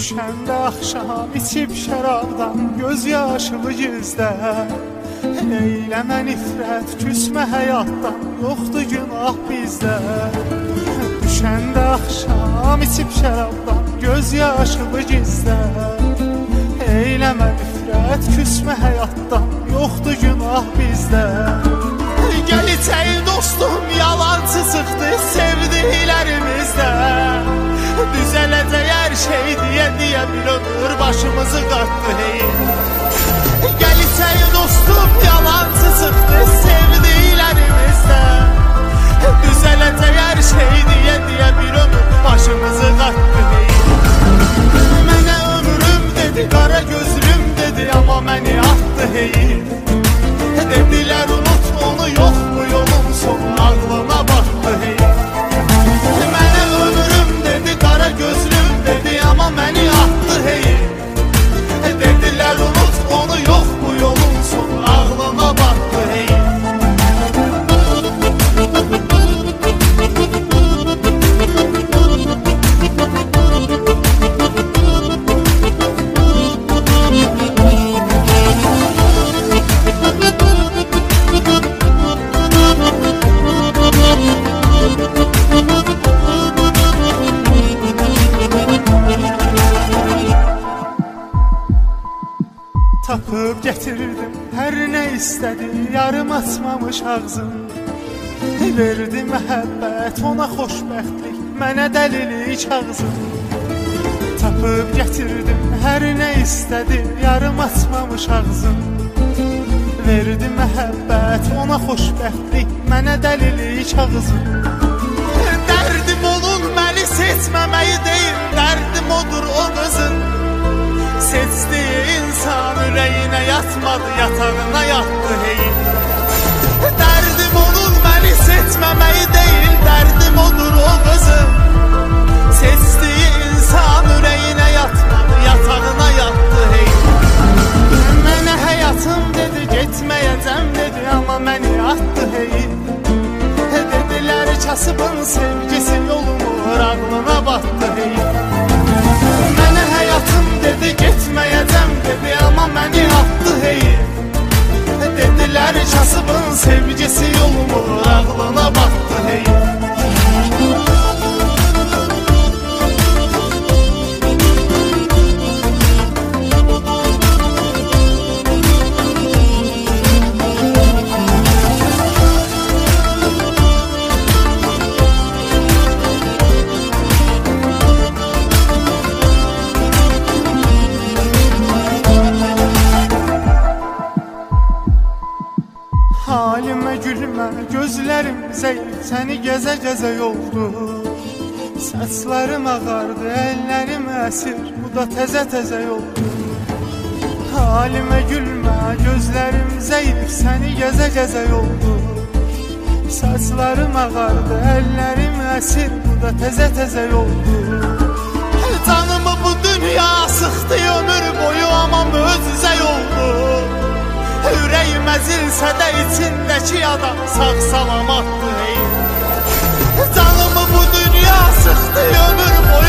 Düşəndə axşam içib şərabdan göz yaşımı gizlə. Eyləmə nifrət, küsmə həyatdan, yoxdur günah bizdə. Düşəndə axşam içib şərabdan göz yaşımı gizlə. Eyləmə nifrət, küsmə həyatdan, yoxdur günah bizdə. Gəl içəyin dostum, yalancı çıxdı sevdiklərimizdə. Düzələcək hər şey deyə bir ömür başımızı qatdı hey. Gəl içəyin dostum, yalancı çıxdı sevdiklərimizdə. Düzələcək hər şey deyə bir ömür başımızı qatdı hey. Mənə ömrüm dedi, qara gözlüm dedi, amma məni atdı hey. Dedilər unut onu, yox mu yolun sonu, ağlına batdı hey. Mənə ömrüm dedi, qara gözlüm dedi, amma məni atdı hey. Dedilər unut onu, yox mu yolun sonu, ağlına batdı hey. Tapıb gətirdim hər nə istədi, yarım açmamış ağzım. Verdi məhəbbət, ona xoşbəxtlik, mənə dəlilik ağzım. Tapıb gətirdim hər nə istədi, yarım açmamış ağzım. Verdi məhəbbət, ona xoşbəxtlik, mənə dəlilik ağzım. Dərdim onun məni seçməməyi deyil, dərdim odur o qızın. Seçdiyi insan ürəyinə yatmadı, yatağına yatdı hey. Dərdim onun məni seçməməyi deyil, dərdim odur o qızın. Seçdiyi insan ürəyinə yatmadı, yatağına yatdı hey. Mənə həyatım dedi, getməyəcəm dedi, amma məni atdı hey. Dedilər kasıbın sevgisi yolumur, ağlına batdı hey. Mənə həyatım dedi, getməyəcəm dedi, amma məni atdı hey. Dedilər kasıbın sevgisi yolumur, ağlına batdı hey. Halimə gülmə, gözlərim zəif, səni gəzə-gəzə yoldu. Saçlarım ağardı, əllərim əsir, bu da təzə-təzə yoldu. Halimə gülmə, gözlərim zəif, səni gəzə-gəzə yoldu. Saçlarım ağardı, əllərim əsir, bu da təzə-təzə yoldu. Canımı bu dünya sıxdı ömür boyu, amma möcüzə yoldu. Ürəyim əzilsə də içindəki adam sağ salamatdır hey. Canımı bu dünya sıxdı ömür boyu,